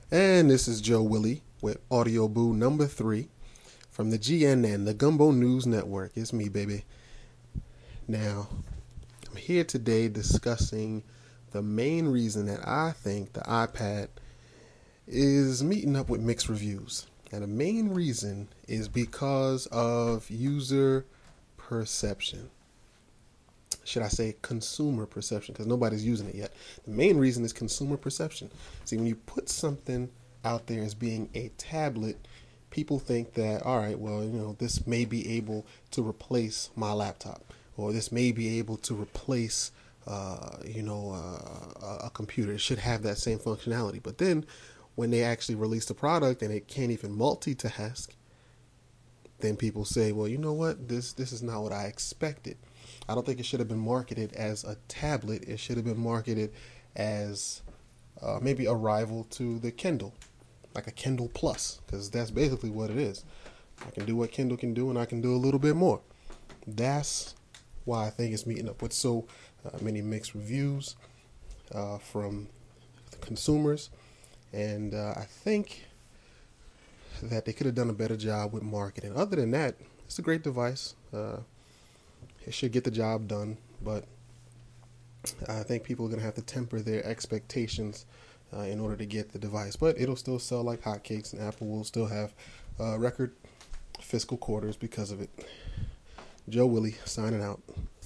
And this is Joe Willie with Audio Boo number 3 from the GNN, the Gumbo News Network. It's me, baby. Now, I'm here today discussing the main reason that I think the iPad is meeting up with mixed reviews. And the main reason is because of user perception. Should I say consumer perception? Because nobody's using it yet. The main reason is consumer perception. See, when you put something out there as being a tablet, people think that, all right, well, this may be able to replace my laptop, or this may be able to replace, a computer. It should have that same functionality. But then when they actually release the product and it can't even multitask, then people say, well, you know what? This is not what I expected. I don't think it should have been marketed as a tablet. It should have been marketed as maybe a rival to the Kindle, like a Kindle Plus, because that's basically what it is. I can do what Kindle can do, and I can do a little bit more. That's why I think it's meeting up with so many mixed reviews from the consumers, and I think that they could have done a better job with marketing. Other than that, it's a great device. It should get the job done, but I think people are going to have to temper their expectations in order to get the device. But it'll still sell like hotcakes, and Apple will still have record fiscal quarters because of it. Joe Willie signing out.